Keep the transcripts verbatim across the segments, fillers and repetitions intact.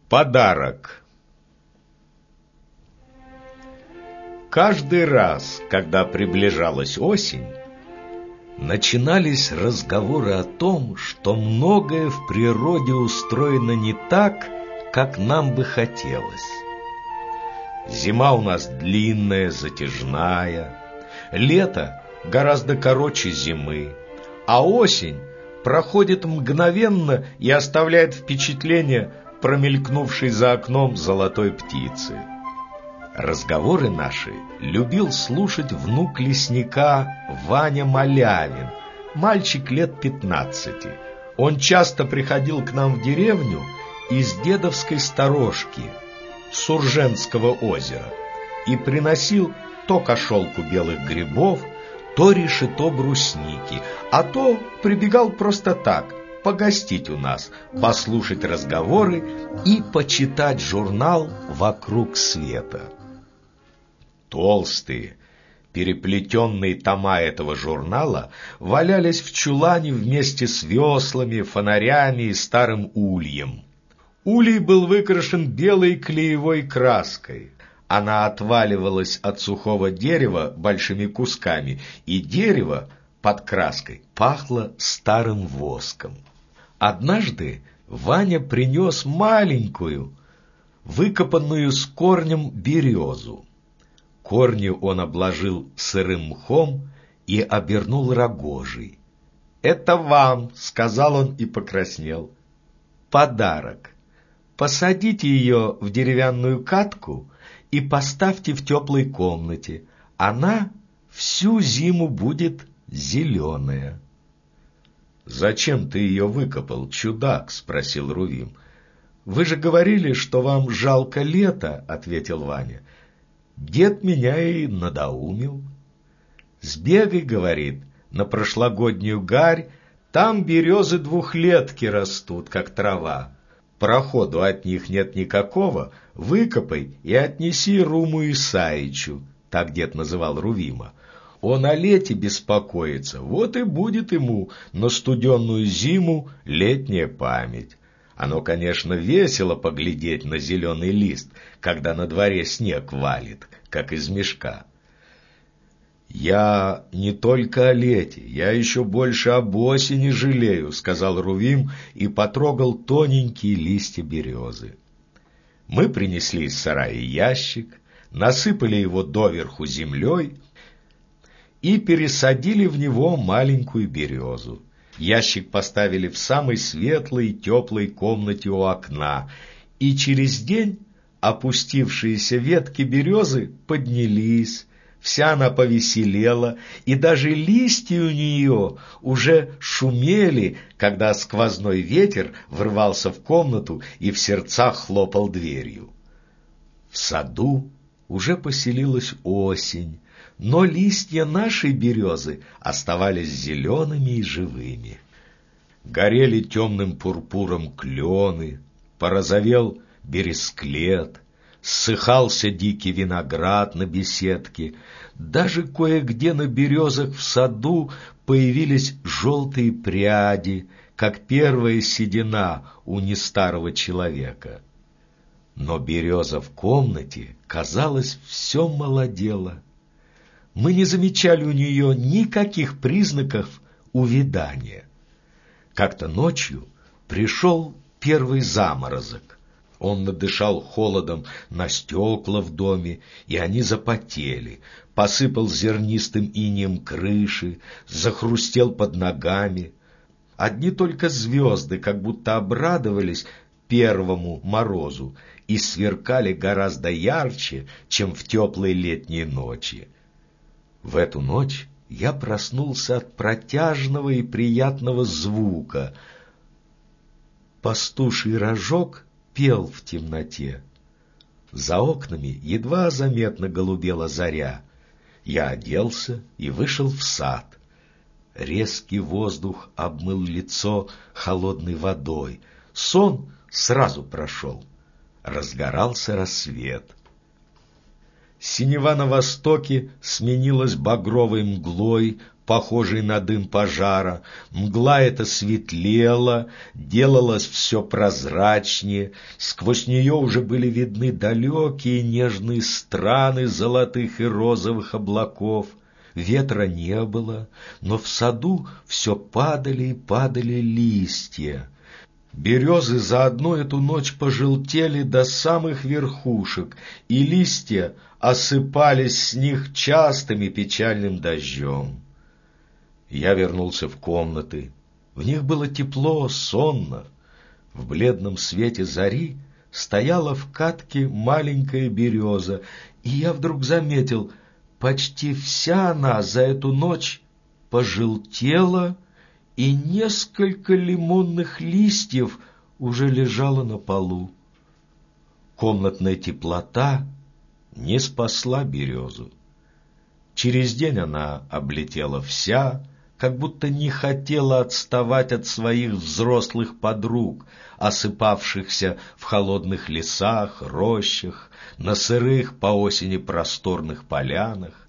Подарок. Каждый раз, когда приближалась осень, начинались разговоры о том, что многое в природе устроено не так, как нам бы хотелось. Зима у нас длинная, затяжная, лето гораздо короче зимы, а осень проходит мгновенно и оставляет впечатление промелькнувшей за окном золотой птицы. Разговоры наши любил слушать внук лесника Ваня Малявин, мальчик лет пятнадцати. Он часто приходил к нам в деревню из дедовской сторожки Сурженского озера и приносил то кошелку белых грибов, то решето брусники, а то прибегал просто так, погостить у нас, послушать разговоры и почитать журнал «Вокруг света». Толстые, переплетенные тома этого журнала валялись в чулане вместе с веслами, фонарями и старым ульем. Улей был выкрашен белой клеевой краской. Она отваливалась от сухого дерева большими кусками, и дерево под краской пахло старым воском. Однажды Ваня принес маленькую, выкопанную с корнем березу. Корни он обложил сырым мхом и обернул рогожей. «Это вам», — сказал он и покраснел, — «подарок. Посадите ее в деревянную катку и поставьте в теплой комнате. Она всю зиму будет зеленая». «Зачем ты ее выкопал, чудак?» — спросил Рувим. «Вы же говорили, что вам жалко лета», — ответил Ваня. «Дед меня и надоумил. Сбегай, — говорит, — на прошлогоднюю гарь, там березы двухлетки растут, как трава. Проходу от них нет никакого, выкопай и отнеси Руму Исаичу», — так дед называл Рувима. «Он о лете беспокоится, вот и будет ему на студенную зиму летняя память». Оно, конечно, весело поглядеть на зеленый лист, когда на дворе снег валит, как из мешка. «Я не только о лете, я еще больше об осени жалею», — сказал Рувим и потрогал тоненькие листья березы. Мы принесли из сарая ящик, насыпали его доверху землей и пересадили в него маленькую березу. Ящик поставили в самой светлой и теплой комнате у окна, и через день опустившиеся ветки березы поднялись, вся она повеселела, и даже листья у нее уже шумели, когда сквозной ветер врывался в комнату и в сердцах хлопал дверью. В саду уже поселилась осень, но листья нашей березы оставались зелеными и живыми. Горели темным пурпуром клены, порозовел бересклет, ссыхался дикий виноград на беседке, даже кое-где на березах в саду появились желтые пряди, как первая седина у нестарого человека. Но береза в комнате, казалось, все молодела. Мы не замечали у нее никаких признаков увядания. Как-то ночью пришел первый заморозок. Он надышал холодом на стекла в доме, и они запотели, посыпал зернистым инеем крыши, захрустел под ногами. Одни только звезды как будто обрадовались первому морозу и сверкали гораздо ярче, чем в теплые летние ночи. В эту ночь я проснулся от протяжного и приятного звука. Пастуший рожок пел в темноте. За окнами едва заметно голубела заря. Я оделся и вышел в сад. Резкий воздух обмыл лицо холодной водой. Сон сразу прошел. Разгорался рассвет. Синева на востоке сменилась багровой мглой, похожий на дым пожара. Мгла эта светлела, делалось все прозрачнее, сквозь нее уже были видны далекие нежные страны золотых и розовых облаков. Ветра не было, но в саду все падали и падали листья. Березы за одну эту ночь пожелтели до самых верхушек, и листья осыпались с них частым и печальным дождем. Я вернулся в комнаты. В них было тепло, сонно. В бледном свете зари стояла в катке маленькая береза, и я вдруг заметил, почти вся она за эту ночь пожелтела, и несколько лимонных листьев уже лежало на полу. Комнатная теплота не спасла березу. Через день она облетела вся, как будто не хотела отставать от своих взрослых подруг, осыпавшихся в холодных лесах, рощах, на сырых по осени просторных полянах.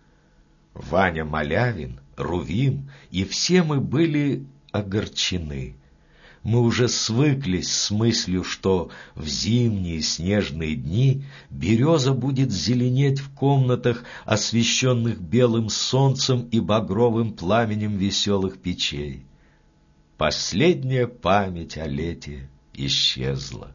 Ваня Малявин, Рувим и все мы были огорчены. Мы уже свыклись с мыслью, что в зимние снежные дни береза будет зеленеть в комнатах, освещенных белым солнцем и багровым пламенем веселых печей. Последняя память о лете исчезла.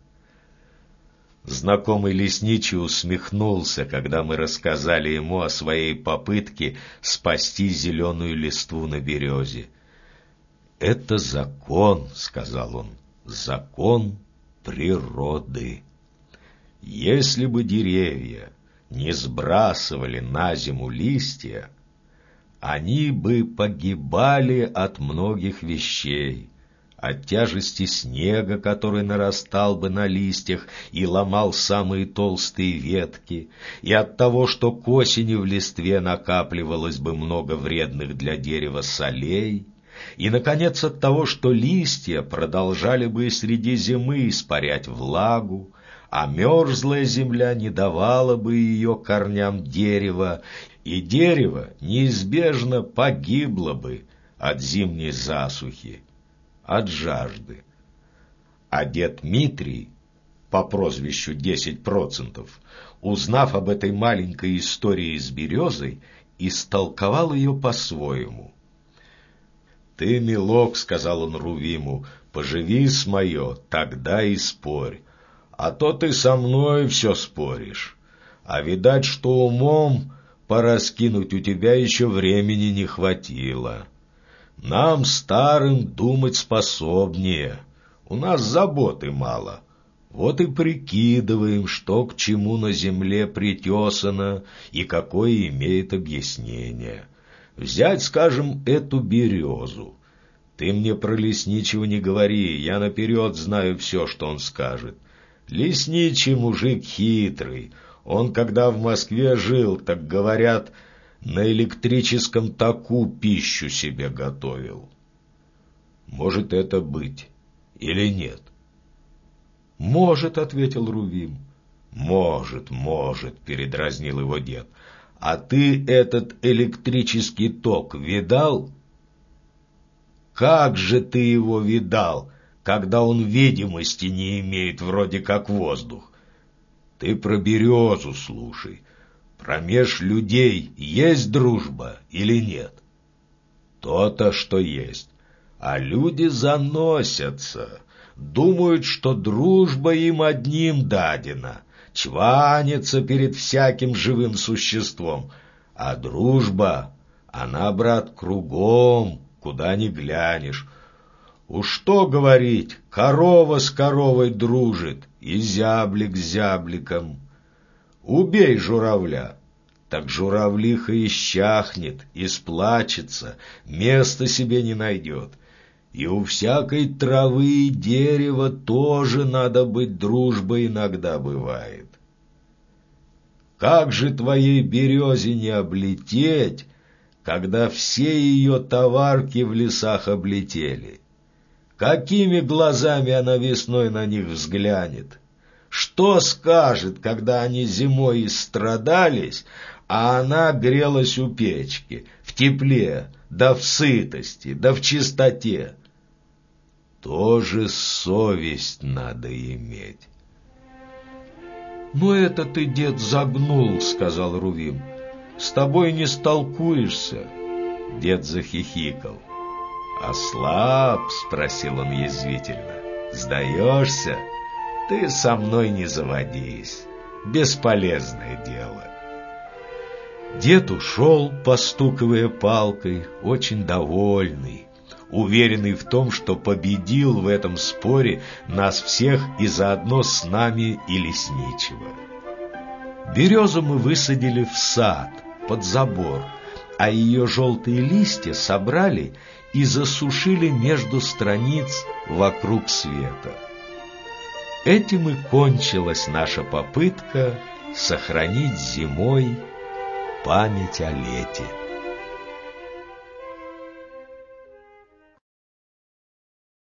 Знакомый лесничий усмехнулся, когда мы рассказали ему о своей попытке спасти зеленую листву на березе. «Это закон», — сказал он, — «закон природы. Если бы деревья не сбрасывали на зиму листья, они бы погибали от многих вещей, от тяжести снега, который нарастал бы на листьях и ломал самые толстые ветки, и от того, что к осени в листве накапливалось бы много вредных для дерева солей, и, наконец, от того, что листья продолжали бы и среди зимы испарять влагу, а мерзлая земля не давала бы ее корням дерева, и дерево неизбежно погибло бы от зимней засухи, от жажды. А дед Митрий, по прозвищу десять процентов, узнав об этой маленькой истории с березой, истолковал ее по-своему. «Ты, милок, — сказал он Рувиму, — поживи с мое, тогда и спорь, а то ты со мной все споришь, а видать, что умом пораскинуть у тебя еще времени не хватило. Нам, старым, думать способнее, у нас заботы мало, вот и прикидываем, что к чему на земле притесано и какое имеет объяснение». Взять, скажем, эту березу. Ты мне про лесничего не говори, я наперед знаю все, что он скажет. Лесничий мужик хитрый, он, когда в Москве жил, так говорят, на электрическом таку пищу себе готовил. Может это быть или нет? Может, — ответил Рувим. Может, может, — передразнил его дед. А ты этот электрический ток видал? Как же ты его видал, когда он видимости не имеет, вроде как воздух? Ты про березу слушай. Промеж людей есть дружба или нет? То-то, что есть. А люди заносятся, думают, что дружба им одним дадена, чванится перед всяким живым существом. А дружба, она, брат, кругом, куда ни глянешь. Уж что говорить, корова с коровой дружит, и зяблик с зябликом. Убей журавля, так журавлиха исчахнет, исплачется, места себе не найдет. И у всякой травы и дерева тоже надо быть, дружба иногда бывает. Как же твоей березе не облететь, когда все ее товарки в лесах облетели? Какими глазами она весной на них взглянет? Что скажет, когда они зимой истрадались, а она грелась у печки, в тепле, да в сытости, да в чистоте. Тоже совесть надо иметь. «Ну это ты, дед, загнул», — сказал Рувим. «С тобой не столкуешься». Дед захихикал. «Ослаб?» — спросил он язвительно. «Сдаешься? Ты со мной не заводись. Бесполезное дело». Дед ушел, постукивая палкой, очень довольный, уверенный в том, что победил в этом споре нас всех и заодно с нами и лесничего. Березу мы высадили в сад, под забор, а ее желтые листья собрали и засушили между страниц вокруг света. Этим и кончилась наша попытка сохранить зимой память о лете.